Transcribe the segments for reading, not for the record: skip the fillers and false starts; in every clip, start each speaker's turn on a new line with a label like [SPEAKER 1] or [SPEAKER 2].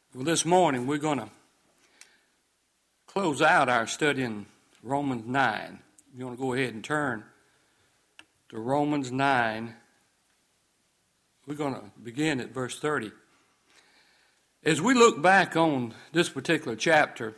[SPEAKER 1] Well, this morning we're going to close out our study in Romans 9. You want to go ahead and turn to Romans 9. We're going to begin at verse 30. As we look back on this particular chapter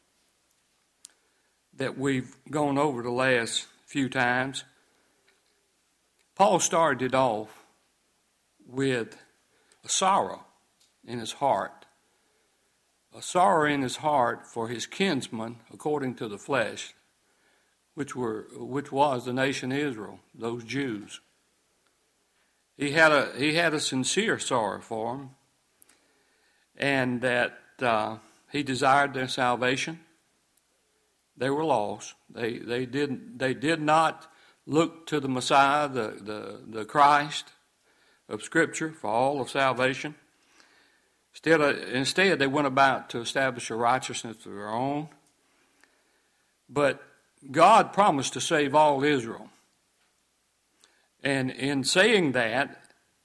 [SPEAKER 1] that we've gone over the last few times, Paul started it off with a sorrow in his heart. A sorrow in his heart for his kinsmen according to the flesh, which was the nation Israel, those Jews. He had a sincere sorrow for them, and that he desired their salvation. They were lost. They did not look to the Messiah, the Christ of Scripture, for all of salvation. Instead, they went about to establish a righteousness of their own. But God promised to save all Israel. And in saying that,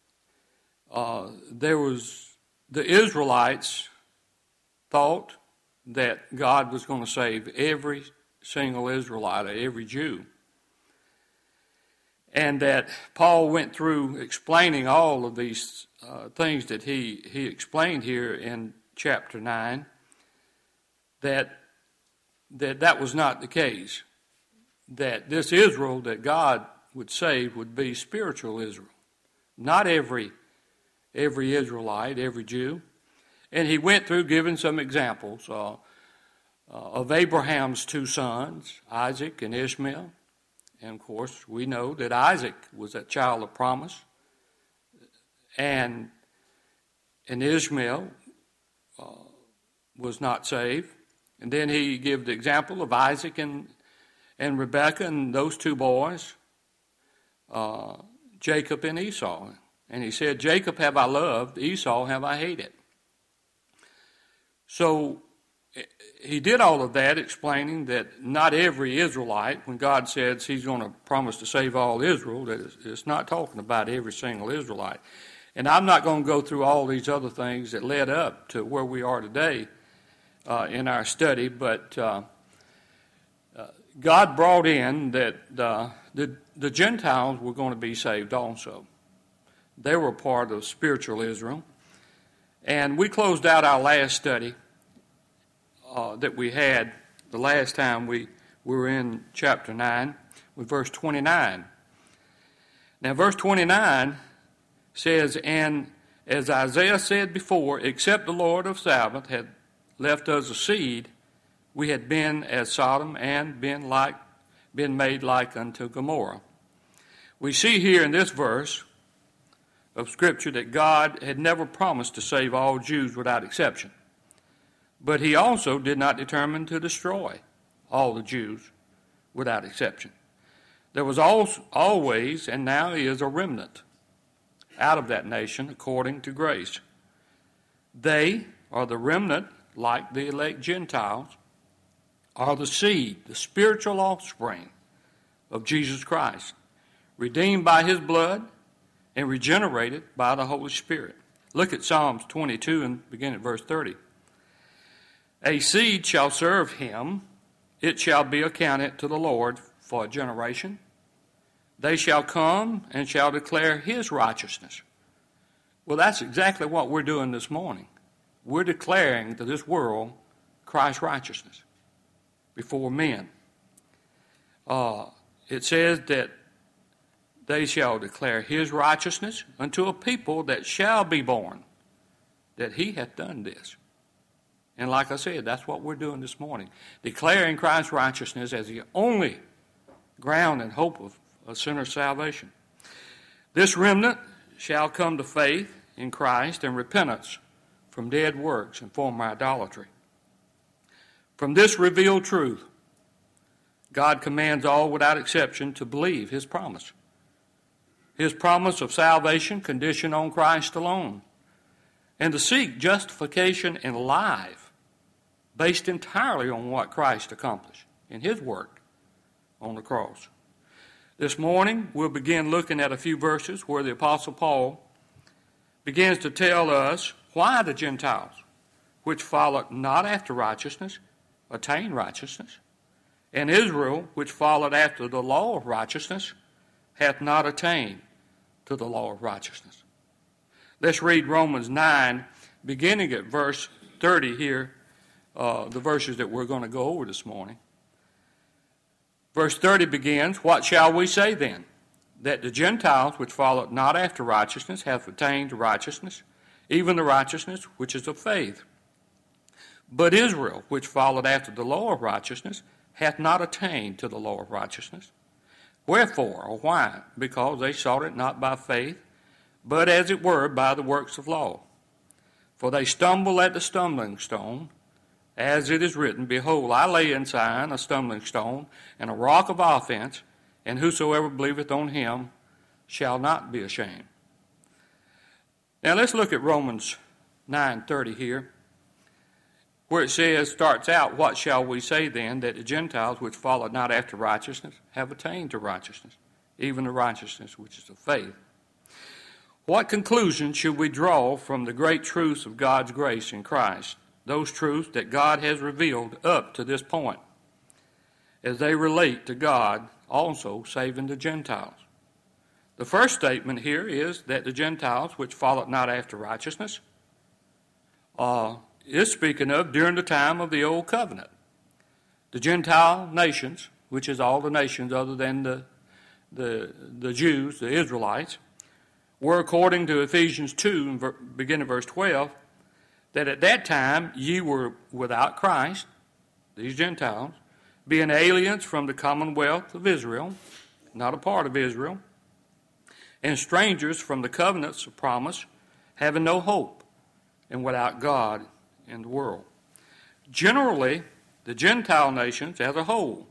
[SPEAKER 1] the Israelites thought that God was going to save every single Israelite, every Jew. And that Paul went through explaining all of these things that he explained here in chapter 9, that was not the case. That this Israel that God would save would be spiritual Israel, not every Israelite, every Jew. And he went through giving some examples of Abraham's two sons, Isaac and Ishmael. And, of course, we know that Isaac was that child of promise. And Ishmael was not saved. And then he gave the example of Isaac and Rebekah and those two boys, Jacob and Esau. And he said, Jacob have I loved, Esau have I hated. So he did all of that, explaining that not every Israelite, when God says he's going to promise to save all Israel, that it's not talking about every single Israelite. And I'm not going to go through all these other things that led up to where we are today in our study, but God brought in that the Gentiles were going to be saved also. They were part of spiritual Israel. And we closed out our last study that we had the last time we were in chapter 9 with verse 29. Now, verse 29 says, "And as Isaiah said before, except the Lord of Sabaoth had left us a seed, we had been as Sodom and been made like unto Gomorrah." We see here in this verse of Scripture that God had never promised to save all Jews without exception. But he also did not determine to destroy all the Jews without exception. There was always, and now is, a remnant out of that nation according to grace. They are the remnant, like the elect Gentiles, are the seed, the spiritual offspring of Jesus Christ, redeemed by his blood and regenerated by the Holy Spirit. Look at Psalms 22 and begin at verse 30. "A seed shall serve him, it shall be accounted to the Lord for a generation. They shall come and shall declare his righteousness." Well, that's exactly what we're doing this morning. We're declaring to this world Christ's righteousness before men. It says that they shall declare his righteousness unto a people that shall be born, that he hath done this. And like I said, that's what we're doing this morning, declaring Christ's righteousness as the only ground and hope of a sinner's salvation. This remnant shall come to faith in Christ and repentance from dead works and former idolatry. From this revealed truth, God commands all without exception to believe his promise. His promise of salvation conditioned on Christ alone, and to seek justification in life based entirely on what Christ accomplished in his work on the cross. This morning, we'll begin looking at a few verses where the Apostle Paul begins to tell us why the Gentiles which followed not after righteousness, attained righteousness. And Israel, which followed after the law of righteousness, hath not attained to the law of righteousness. Let's read Romans 9, beginning at verse 30 here, the verses that we're going to go over this morning. Verse 30 begins, What shall we say then? That the Gentiles which followed not after righteousness have attained to righteousness, even the righteousness which is of faith. But Israel, which followed after the law of righteousness, hath not attained to the law of righteousness. Wherefore, or why? Because they sought it not by faith, but as it were by the works of law. For they stumble at the stumbling stone, as it is written, Behold, I lay in Zion a stumbling stone, and a rock of offense, and whosoever believeth on him shall not be ashamed. Now let's look at Romans 9:30 here, where it says, starts out, What shall we say then, that the Gentiles which followed not after righteousness have attained to righteousness, even the righteousness which is of faith? What conclusion should we draw from the great truths of God's grace in Christ, those truths that God has revealed up to this point, as they relate to God also saving the Gentiles? The first statement here is that the Gentiles which followed not after righteousness is speaking of during the time of the Old Covenant. The Gentile nations, which is all the nations other than the Jews, the Israelites, were, according to Ephesians 2, beginning verse 12, that at that time ye were without Christ, these Gentiles, being aliens from the commonwealth of Israel, not a part of Israel, and strangers from the covenants of promise, having no hope, and without God in the world. Generally, the Gentile nations as a whole,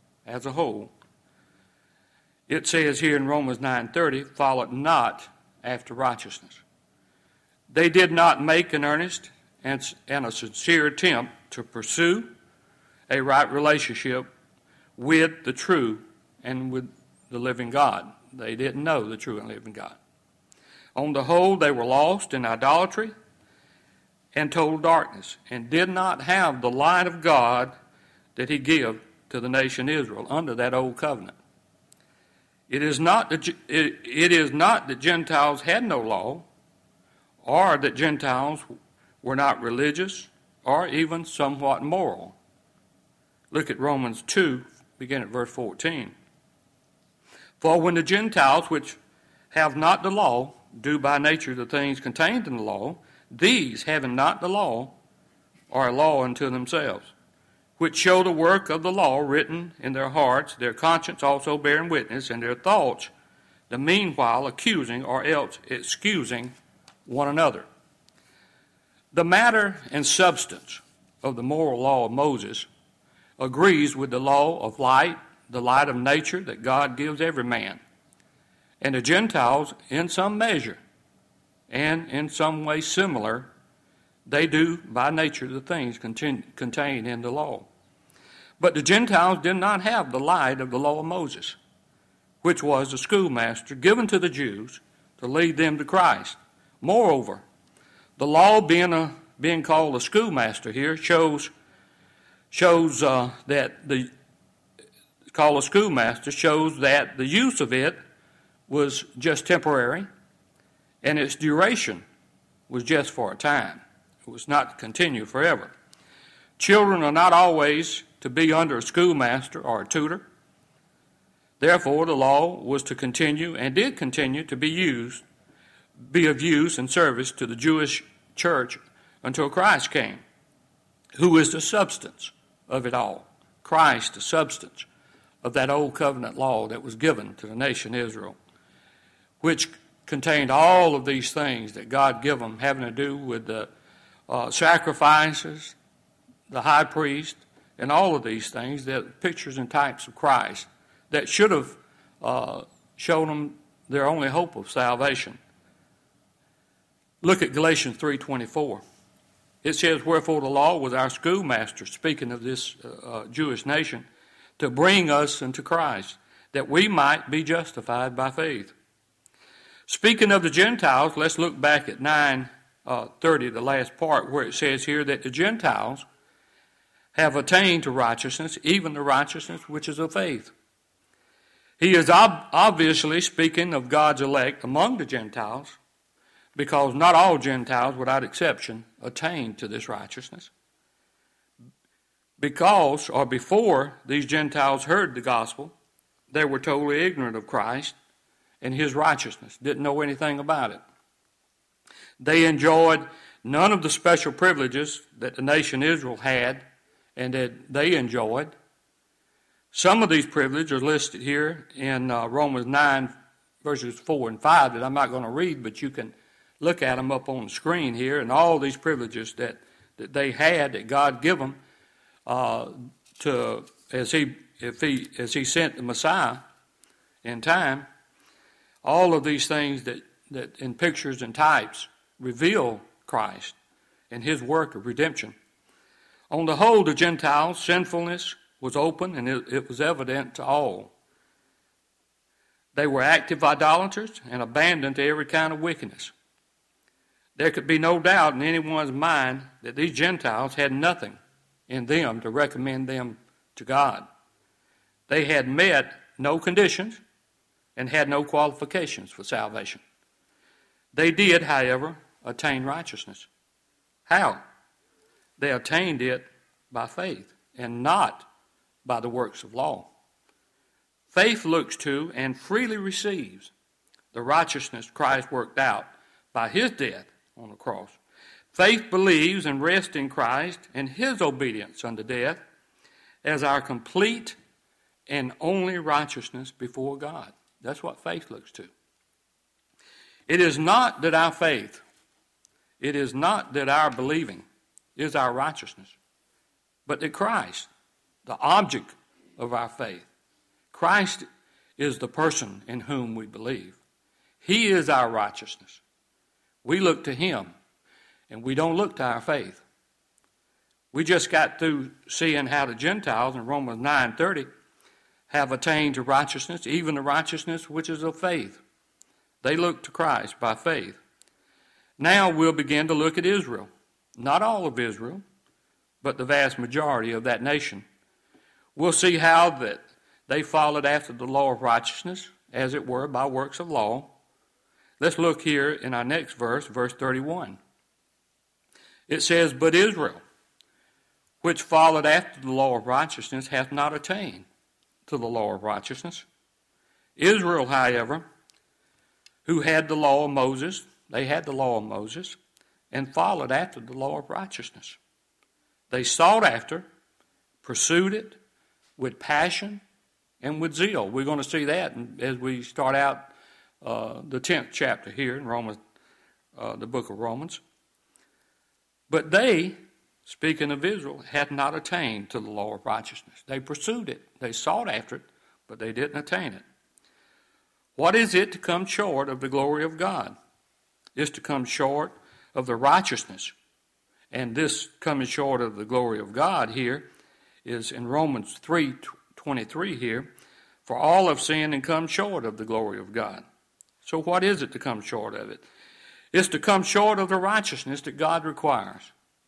[SPEAKER 1] it says here in Romans 9:30, followed not after righteousness. They did not make an earnest and a sincere attempt to pursue a right relationship with the true and with the living God. They didn't know the true and living God. On the whole, they were lost in idolatry and total darkness, and did not have the light of God that he gave to the nation Israel under that old covenant. It is not that Gentiles had no law, or that Gentiles were not religious, or even somewhat moral. Look at Romans 2, begin at verse 14. For when the Gentiles which have not the law do by nature the things contained in the law, these, having not the law, are a law unto themselves, which show the work of the law written in their hearts, their conscience also bearing witness, and their thoughts, the meanwhile accusing or else excusing one another. The matter and substance of the moral law of Moses agrees with the law of light, the light of nature that God gives every man. And the Gentiles, in some measure, and in some way similar, they do by nature the things contained in the law. But the Gentiles did not have the light of the law of Moses, which was the schoolmaster given to the Jews to lead them to Christ. Moreover, the law being called a schoolmaster here shows that the use of it was just temporary, and its duration was just for a time. It was not to continue forever. Children are not always to be under a schoolmaster or a tutor. Therefore, the law was to continue and did continue to be of use and service to the Jewish church until Christ came, who is the substance of it all. Christ, the substance of that old covenant law that was given to the nation Israel, which contained all of these things that God gave them, having to do with the sacrifices, the high priest, and all of these things, that pictures and types of Christ that should have shown them their only hope of salvation. Look at Galatians 3:24. It says, Wherefore the law was our schoolmaster, speaking of this Jewish nation, to bring us unto Christ, that we might be justified by faith. Speaking of the Gentiles, let's look back at 30, the last part, where it says here that the Gentiles have attained to righteousness, even the righteousness which is of faith. He is obviously speaking of God's elect among the Gentiles, because not all Gentiles, without exception, attain to this righteousness. Because, or before these Gentiles heard the gospel, they were totally ignorant of Christ and his righteousness, didn't know anything about it. They enjoyed none of the special privileges that the nation Israel had and that they enjoyed. Some of these privileges are listed here in Romans 9, verses 4 and 5 that I'm not going to read, but you can look at them up on the screen here, and all these privileges that they had, that God gave them as he sent the Messiah in time. All of these things that in pictures and types reveal Christ and his work of redemption. On the whole, the Gentiles' sinfulness was open, and it was evident to all. They were active idolaters and abandoned to every kind of wickedness. There could be no doubt in anyone's mind that these Gentiles had nothing in them to recommend them to God. They had met no conditions and had no qualifications for salvation. They did, however, attain righteousness. How? They attained it by faith and not by the works of law. Faith looks to and freely receives the righteousness Christ worked out by his death on the cross. Faith believes and rests in Christ and his obedience unto death as our complete and only righteousness before God. That's what faith looks to. It is not that our faith, it is not that our believing is our righteousness, but that Christ, the object of our faith, Christ is the person in whom we believe. He is our righteousness. We look to him, and we don't look to our faith. We just got through seeing how the Gentiles in Romans 9:30 have attained to righteousness, even the righteousness which is of faith. They look to Christ by faith. Now we'll begin to look at Israel. Not all of Israel, but the vast majority of that nation. We'll see how that they followed after the law of righteousness, as it were, by works of law. Let's look here in our next verse, verse 31. It says, "But Israel, which followed after the law of righteousness, hath not attained to the law of righteousness. Israel, however, who had the law of Moses," they had the law of Moses, "and followed after the law of righteousness. They sought after, pursued it with passion and with zeal." We're going to see that as we start out the 10th chapter here in Romans, the book of Romans. "But they," speaking of Israel, "had not attained to the law of righteousness." They pursued it. They sought after it, but they didn't attain it. What is it to come short of the glory of God? It's to come short of the righteousness. And this coming short of the glory of God here is in Romans 3:23 here. "For all have sinned and come short of the glory of God." So what is it to come short of it? It's to come short of the righteousness that God requires.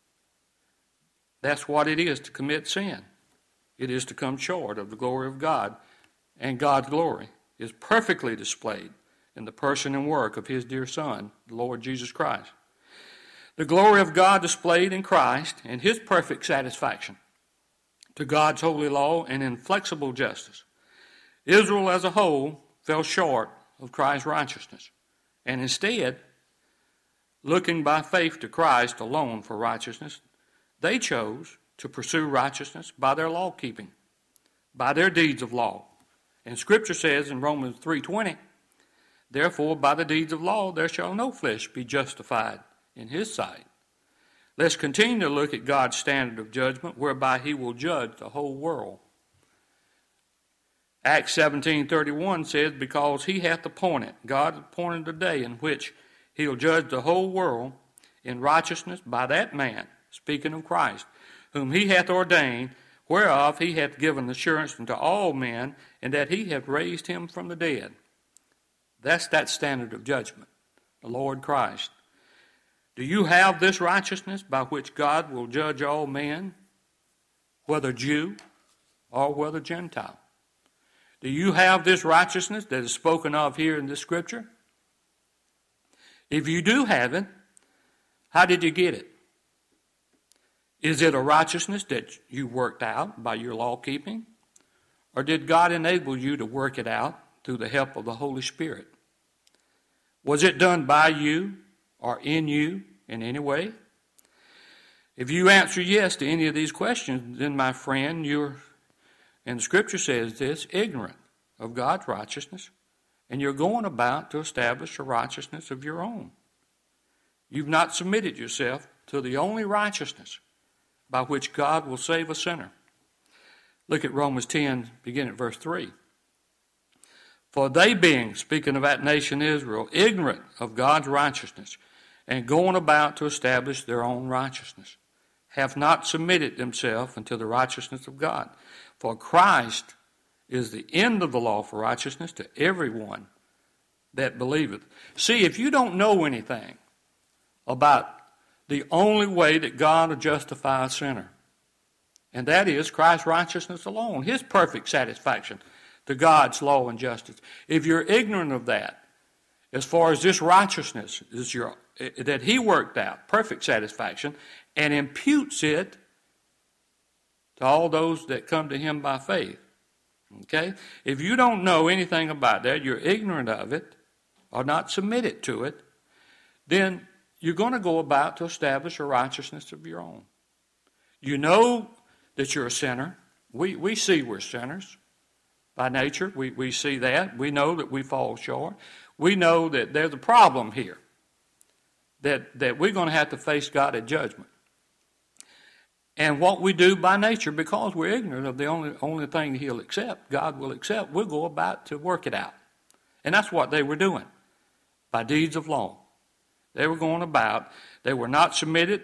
[SPEAKER 1] That's what it is to commit sin. It is to come short of the glory of God, and God's glory is perfectly displayed in the person and work of his dear Son, the Lord Jesus Christ. The glory of God displayed in Christ and his perfect satisfaction to God's holy law and inflexible justice. Israel as a whole fell short of Christ's righteousness, and instead, looking by faith to Christ alone for righteousness, they chose to pursue righteousness by their law keeping, by their deeds of law. And Scripture says in Romans 3:20, "Therefore by the deeds of law there shall no flesh be justified in his sight." Let's continue to look at God's standard of judgment, whereby he will judge the whole world. Acts 17:31 says, "Because he hath appointed," God appointed a day in which he'll judge the whole world in righteousness by that man, speaking of Christ, whom he hath ordained, whereof he hath given assurance unto all men, and that he hath raised him from the dead." That's that standard of judgment, the Lord Christ. Do you have this righteousness by which God will judge all men, whether Jew or whether Gentile? Do you have this righteousness that is spoken of here in this scripture? If you do have it, how did you get it? Is it a righteousness that you worked out by your law keeping? Or did God enable you to work it out through the help of the Holy Spirit? Was it done by you or in you in any way? If you answer yes to any of these questions, then my friend, and the scripture says this, ignorant of God's righteousness, and you're going about to establish a righteousness of your own. You've not submitted yourself to the only righteousness by which God will save a sinner. Look at Romans 10, beginning at verse 3. For they being, speaking of that nation Israel, ignorant of God's righteousness, and going about to establish their own righteousness, have not submitted themselves unto the righteousness of God. For Christ is the end of the law for righteousness to everyone that believeth. See, if you don't know anything about the only way that God will justify a sinner, and that is Christ's righteousness alone, his perfect satisfaction to God's law and justice. If you're ignorant of that, as far as this righteousness is that he worked out, perfect satisfaction, and imputes it to all those that come to him by faith. Okay? If you don't know anything about that, you're ignorant of it, or not submitted to it, then you're going to go about to establish a righteousness of your own. You know that you're a sinner. We see we're sinners by nature. We see that. We know that we fall short. We know that there's a problem here, that we're going to have to face God at judgment. And what we do by nature, because we're ignorant of the only thing he'll accept, God will accept, we'll go about to work it out. And that's what they were doing by deeds of law. They were going about, they were not submitted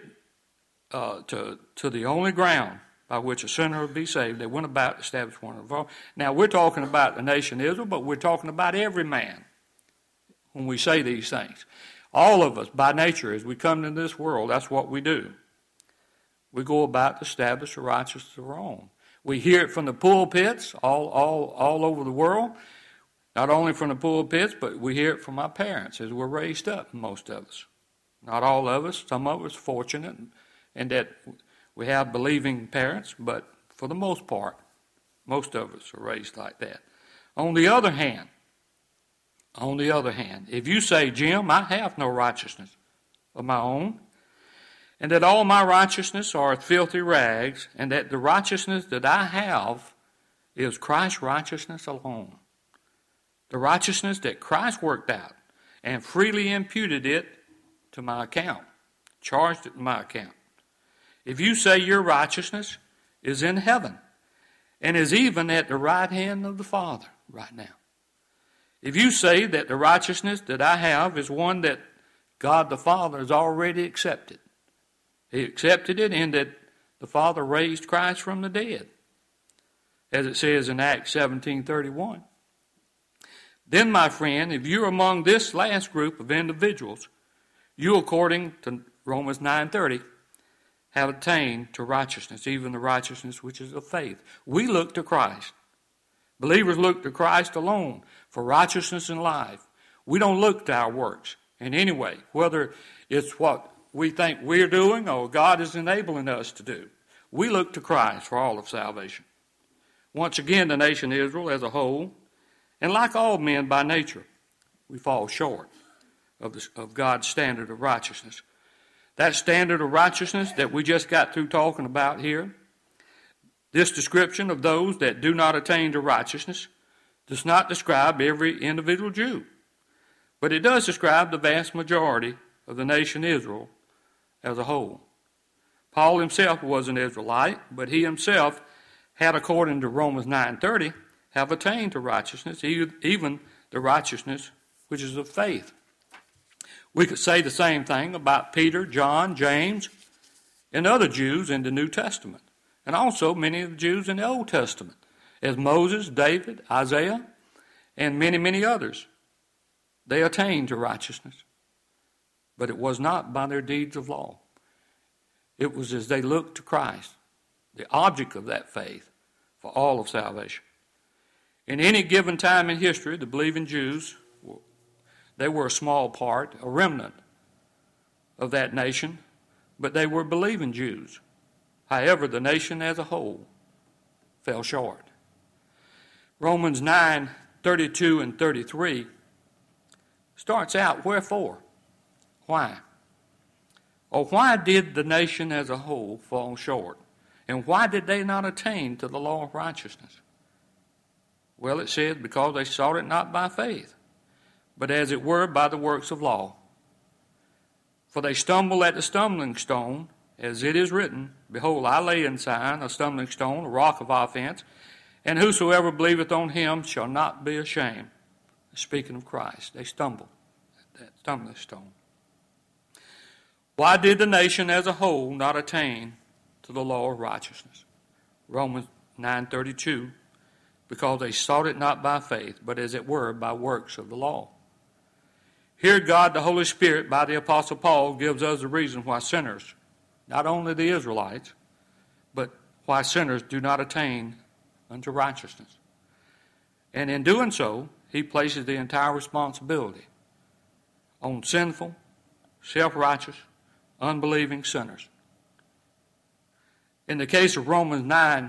[SPEAKER 1] to the only ground by which a sinner would be saved. They went about to establish one of them. Now, we're talking about the nation Israel, but we're talking about every man when we say these things. All of us, by nature, as we come into this world, that's what we do. We go about to establish a righteousness of our own. We hear it from the pulpits all over the world. Not only from the pulpits, but we hear it from our parents as we're raised up, most of us. Not all of us. Some of us fortunate in that we have believing parents, but for the most part, most of us are raised like that. On the other hand, if you say, Jim, I have no righteousness of my own, and that all my righteousness are filthy rags, and that the righteousness that I have is Christ's righteousness alone. The righteousness that Christ worked out and freely imputed it to my account, charged it to my account. If you say your righteousness is in heaven and is even at the right hand of the Father right now, if you say that the righteousness that I have is one that God the Father has already accepted, he accepted it in that the Father raised Christ from the dead, as it says in Acts 17:31. Then, my friend, if you're among this last group of individuals, you, according to Romans 9:30, have attained to righteousness, even the righteousness which is of faith. We look to Christ. Believers look to Christ alone for righteousness and life. We don't look to our works in any way, whether it's what we think we're doing or God is enabling us to do. We look to Christ for all of salvation. Once again, the nation Israel as a whole, and like all men by nature, we fall short of God's standard of righteousness. That standard of righteousness that we just got through talking about here, this description of those that do not attain to righteousness, does not describe every individual Jew, but it does describe the vast majority of the nation Israel as a whole. Paul himself was an Israelite, but he himself had, according to Romans 9:30, have attained to righteousness, even the righteousness which is of faith. We could say the same thing about Peter, John, James, and other Jews in the New Testament, and also many of the Jews in the Old Testament, as Moses, David, Isaiah, and many, many others. They attained to righteousness. but it was not by their deeds of law. It was as they looked to Christ, the object of that faith for all of salvation. In any given time in history, the believing Jews, they were a small part, a remnant of that nation, but they were believing Jews. However, the nation as a whole fell short. Romans 9:32 and 33 starts out, wherefore? Why? Or why did the nation as a whole fall short? And why did they not attain to the law of righteousness? Well, it says, because they sought it not by faith, but as it were by the works of law. For they stumble at the stumbling stone, as it is written, behold, I lay in Zion a stumbling stone, a rock of offense, and whosoever believeth on him shall not be ashamed. Speaking of Christ, they stumbled at that stumbling stone. Why did the nation as a whole not attain to the law of righteousness? Romans 9:32, because they sought it not by faith, but as it were by works of the law. Here God, the Holy Spirit, by the Apostle Paul, gives us the reason why sinners, not only the Israelites, but why sinners do not attain unto righteousness. And in doing so, he places the entire responsibility on sinful, self-righteous, unbelieving sinners. In the case of Romans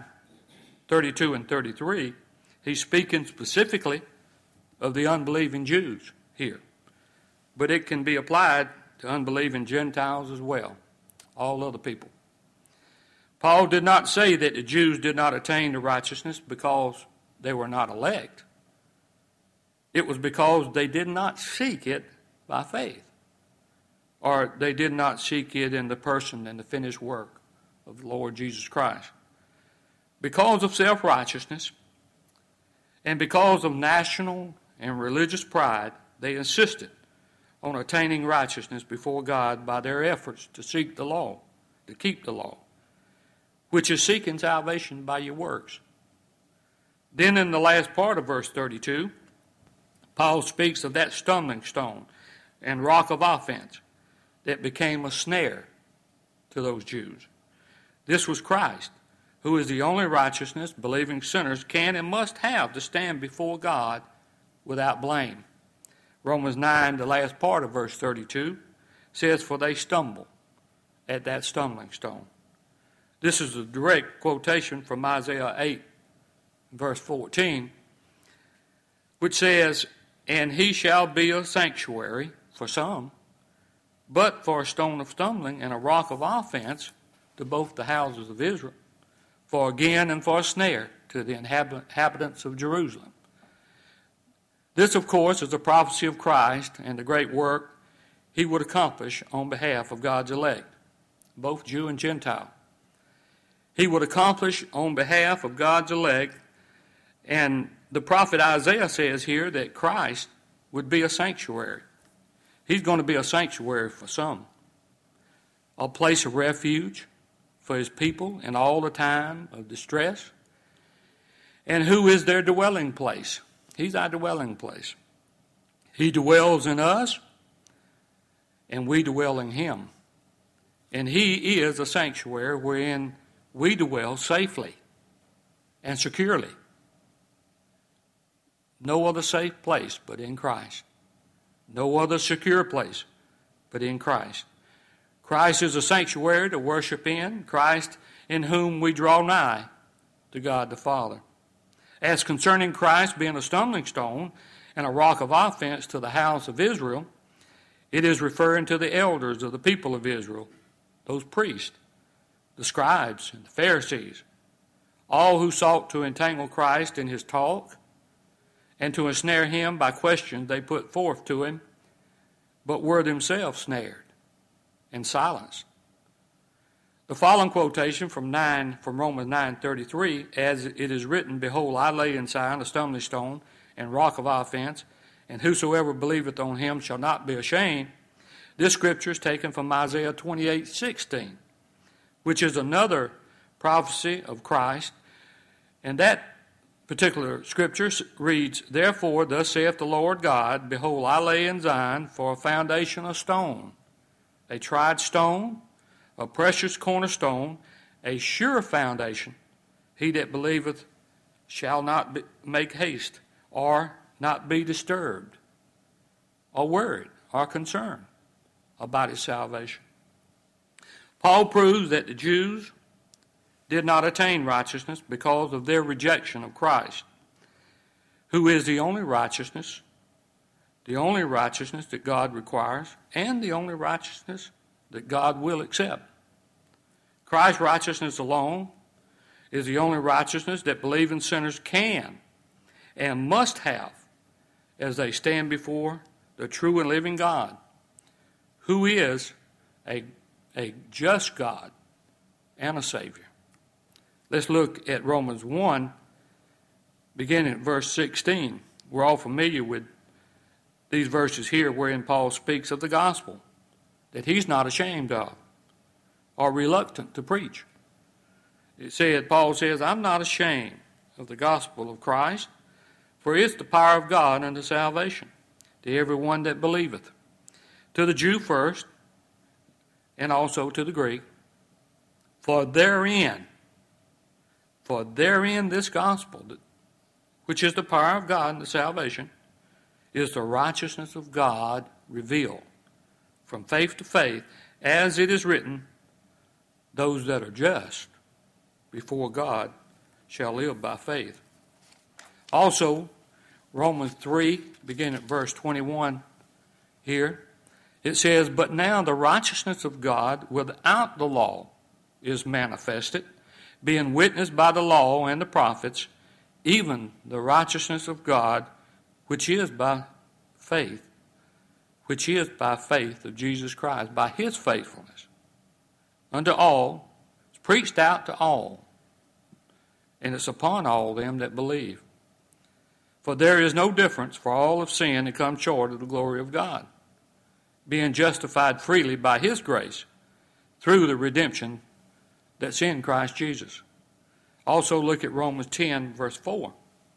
[SPEAKER 1] 9:32 and 33, he's speaking specifically of the unbelieving Jews here. But it can be applied to unbelieving Gentiles as well, all other people. Paul did not say that the Jews did not attain to righteousness because they were not elect. It was because they did not seek it by faith, or they did not seek it in the person and the finished work of the Lord Jesus Christ. Because of self-righteousness and because of national and religious pride, they insisted on attaining righteousness before God by their efforts to seek the law, to keep the law, which is seeking salvation by your works. Then in the last part of verse 32, Paul speaks of that stumbling stone and rock of offense that became a snare to those Jews. This was Christ, who is the only righteousness believing sinners can and must have to stand before God without blame. Romans 9, the last part of verse 32, says, for they stumble at that stumbling stone. This is a direct quotation from Isaiah 8, verse 14, which says, and he shall be a sanctuary for some, but for a stone of stumbling and a rock of offense to both the houses of Israel, for again and for a snare to the inhabitants of Jerusalem. This, of course, is a prophecy of Christ and the great work he would accomplish on behalf of God's elect, both Jew and Gentile. He would accomplish on behalf of God's elect, and the prophet Isaiah says here that Christ would be a sanctuary. He's going to be a sanctuary for some, a place of refuge for his people in all the time of distress. And who is their dwelling place? He's our dwelling place. He dwells in us, and we dwell in him. And he is a sanctuary wherein we dwell safely and securely. No other safe place but in Christ. No other secure place but in Christ. Christ is a sanctuary to worship in, Christ in whom we draw nigh to God the Father. As concerning Christ being a stumbling stone and a rock of offense to the house of Israel, it is referring to the elders of the people of Israel, those priests, the scribes and the Pharisees, all who sought to entangle Christ in his talk and to ensnare him by questions they put forth to him, but were themselves snared and silenced. The following quotation from Romans 9:33, as it is written, behold, I lay in Zion a stumbling stone and rock of offense, and whosoever believeth on him shall not be ashamed. This scripture is taken from Isaiah 28:16, which is another prophecy of Christ. And that particular scripture reads, therefore, thus saith the Lord God, behold, I lay in Zion for a foundation a stone, a tried stone, a precious cornerstone, a sure foundation. He that believeth shall not make haste, or not be disturbed, or worried, or concerned about his salvation. Paul proves that the Jews did not attain righteousness because of their rejection of Christ, who is the only righteousness that God requires, and the only righteousness that God will accept. Christ's righteousness alone is the only righteousness that believing sinners can and must have as they stand before the true and living God, who is a just God and a Savior. Let's look at Romans 1, beginning at verse 16. We're all familiar with these verses here wherein Paul speaks of the gospel that he's not ashamed of or reluctant to preach. Paul says, I'm not ashamed of the gospel of Christ, for it's the power of God unto salvation to everyone that believeth, to the Jew first, and also to the Greek. For therein this gospel, which is the power of God unto salvation, is the righteousness of God revealed from faith to faith, as it is written, those that are just before God shall live by faith. Also, Romans 3, beginning at verse 21 here, it says, but now the righteousness of God without the law is manifested, being witnessed by the law and the prophets, even the righteousness of God, which is by faith of Jesus Christ, by his faithfulness unto all. It's preached out to all, and it's upon all them that believe. For there is no difference, for all have sinned and come short of the glory of God, being justified freely by his grace through the redemption that's in Christ Jesus. Also look at Romans 10, verse 4.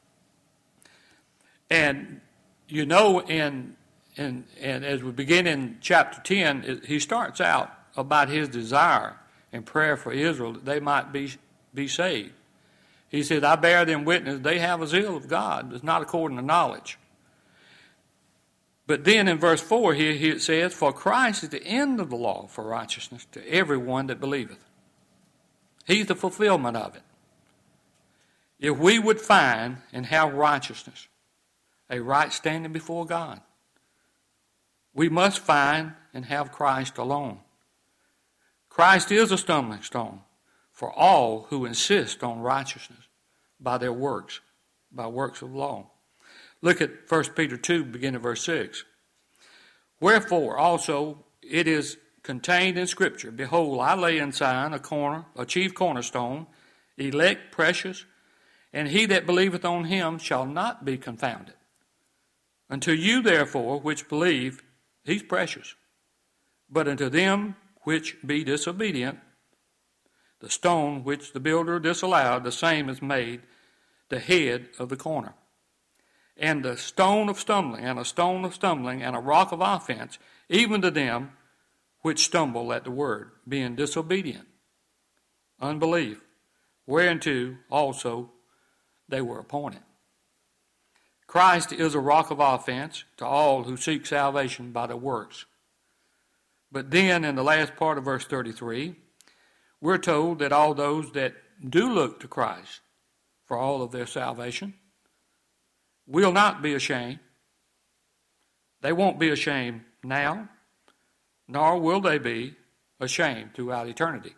[SPEAKER 1] And you know, and as we begin in chapter 10, he starts out about his desire and prayer for Israel that they might be saved. He said, I bear them witness, they have a zeal of God, but it's not according to knowledge. But then in verse 4 here it says, for Christ is the end of the law for righteousness to everyone that believeth. He's the fulfillment of it. If we would find and have righteousness, a right standing before God, we must find and have Christ alone. Christ is a stumbling stone for all who insist on righteousness by their works, by works of law. Look at 1 Peter 2, beginning at verse 6. Wherefore also it is contained in Scripture, behold, I lay in Zion a chief cornerstone, elect, precious, and he that believeth on him shall not be confounded. Unto you, therefore, which believe, he's precious. But unto them which be disobedient, the stone which the builder disallowed, the same is made the head of the corner. And the stone of stumbling, and a rock of offense, even to them which stumble at the word, being disobedient, unbelief, whereunto also they were appointed. Christ is a rock of offense to all who seek salvation by the works. But then in the last part of verse 33, we're told that all those that do look to Christ for all of their salvation will not be ashamed. They won't be ashamed now, nor will they be ashamed throughout eternity.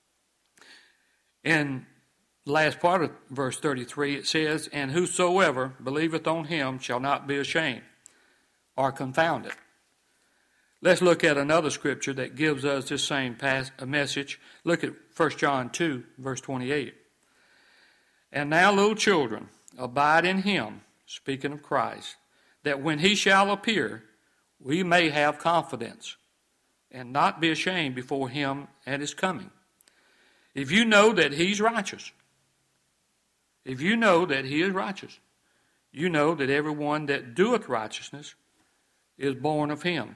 [SPEAKER 1] In the last part of verse 33, it says, and whosoever believeth on him shall not be ashamed or confounded. Let's look at another scripture that gives us this same message. Look at 1 John 2, verse 28. And now, little children, abide in him, speaking of Christ, that when he shall appear, we may have confidence and not be ashamed before him at his coming. If you know that he's righteous, if you know that he is righteous, you know that everyone that doeth righteousness is born of him.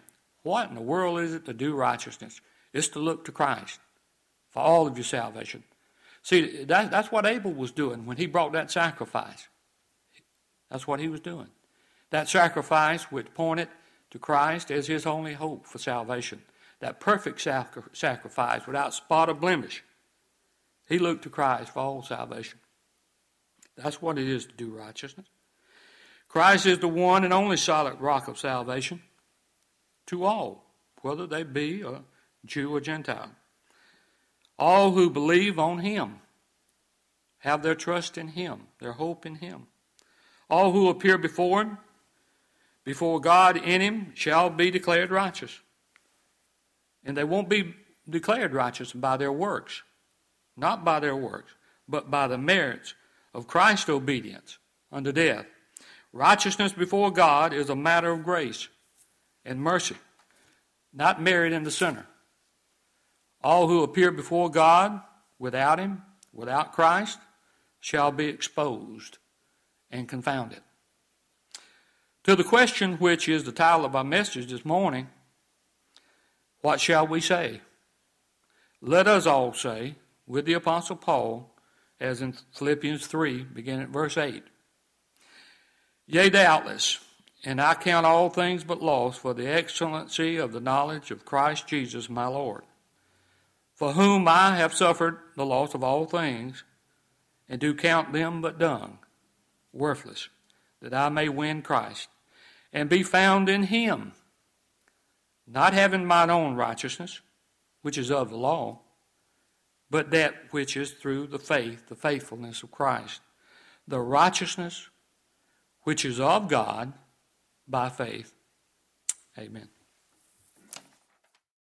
[SPEAKER 1] What in the world is it to do righteousness? It's to look to Christ for all of your salvation. See, that's what Abel was doing when he brought that sacrifice. That's what he was doing. That sacrifice which pointed to Christ as his only hope for salvation. That perfect sacrifice without spot or blemish. He looked to Christ for all salvation. That's what it is to do righteousness. Christ is the one and only solid rock of salvation to all, whether they be a Jew or Gentile. All who believe on him have their trust in him, their hope in him. All who appear before him, before God in him, shall be declared righteous. And they won't be declared righteous by their works, not by their works, but by the merits of Christ's obedience unto death. Righteousness before God is a matter of grace and mercy, not merit in the sinner. All who appear before God without him, without Christ, shall be exposed and confounded. To the question which is the title of our message this morning, what shall we say? Let us all say, with the Apostle Paul, as in Philippians 3, beginning at verse 8, Yea, doubtless, and I count all things but loss for the excellency of the knowledge of Christ Jesus my Lord, for whom I have suffered the loss of all things, and do count them but dung, worthless, that I may win Christ, and be found in him, not having mine own righteousness, which is of the law, but that which is through the faith, the faithfulness of Christ, the righteousness which is of God by faith. Amen.